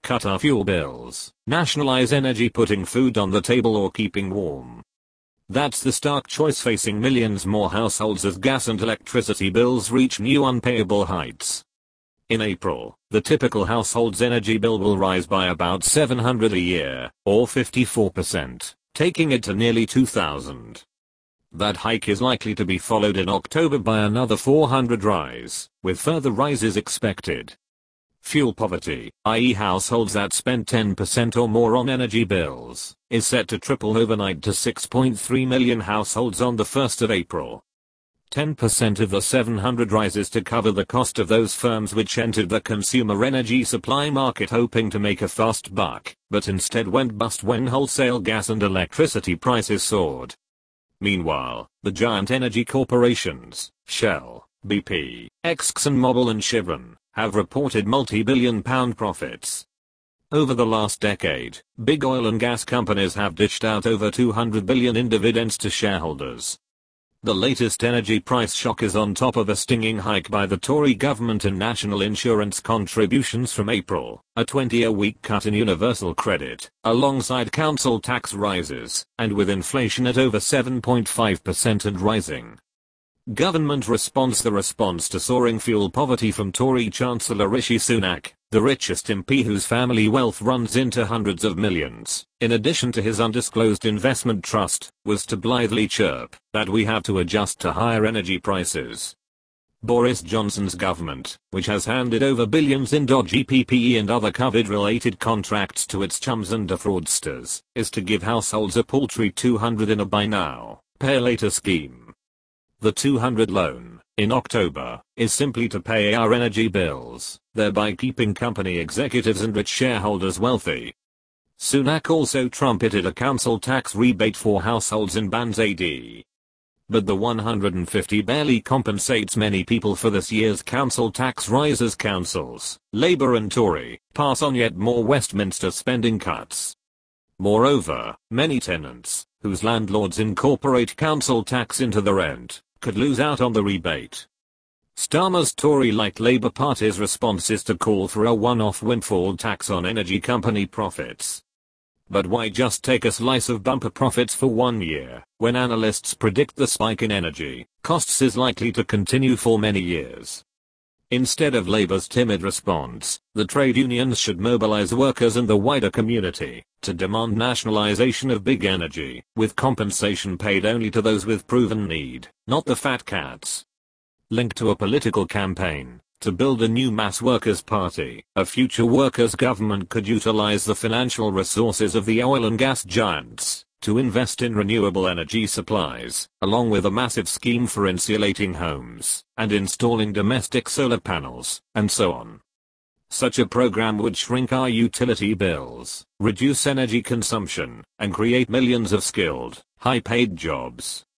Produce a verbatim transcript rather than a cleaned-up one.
cut our fuel bills, nationalize energy, putting food on the table or keeping warm. That's the stark choice facing millions more households as gas and electricity bills reach new unpayable heights. In April, the typical household's energy bill will rise by about seven hundred dollars a year, or fifty-four percent, taking it to nearly two thousand dollars. That hike is likely to be followed in October by another four hundred dollars rise, with further rises expected. Fuel poverty, that is households that spend ten percent or more on energy bills, is set to triple overnight to six point three million households on the first of April. ten percent of the seven hundred rises to cover the cost of those firms which entered the consumer energy supply market hoping to make a fast buck, but instead went bust when wholesale gas and electricity prices soared. Meanwhile, the giant energy corporations, Shell, B P, ExxonMobil and Chevron, have reported multi-billion pound profits. Over the last decade, big oil and gas companies have dished out over two hundred billion dollars in dividends to shareholders. The latest energy price shock is on top of a stinging hike by the Tory government in national insurance contributions from April, a twenty-a-week cut in universal credit, alongside council tax rises, and with inflation at over seven point five percent and rising. Government response. The response to soaring fuel poverty from Tory Chancellor Rishi Sunak, the richest M P whose family wealth runs into hundreds of millions, in addition to his undisclosed investment trust, was to blithely chirp that we have to adjust to higher energy prices. Boris Johnson's government, which has handed over billions in dodgy P P E and other COVID-related contracts to its chums and defraudsters, is to give households a paltry two hundred in a buy now, pay later scheme. The two hundred loan, in October, is simply to pay our energy bills, thereby keeping company executives and rich shareholders wealthy. Sunak also trumpeted a council tax rebate for households and bans A D. But the one hundred fifty barely compensates many people for this year's council tax rise as councils, Labour and Tory, pass on yet more Westminster spending cuts. Moreover, many tenants, whose landlords incorporate council tax into the rent, could lose out on the rebate. Starmer's Tory-like Labour Party's response is to call for a one-off windfall tax on energy company profits. But why just take a slice of bumper profits for one year, when analysts predict the spike in energy costs is likely to continue for many years? Instead of Labour's timid response, the trade unions should mobilize workers and the wider community to demand nationalization of big energy, with compensation paid only to those with proven need, not the fat cats. Linked to a political campaign to build a new mass workers' party, a future workers' government could utilize the financial resources of the oil and gas giants to invest in renewable energy supplies, along with a massive scheme for insulating homes and installing domestic solar panels, and so on. Such a program would shrink our utility bills, reduce energy consumption, and create millions of skilled, high-paid jobs.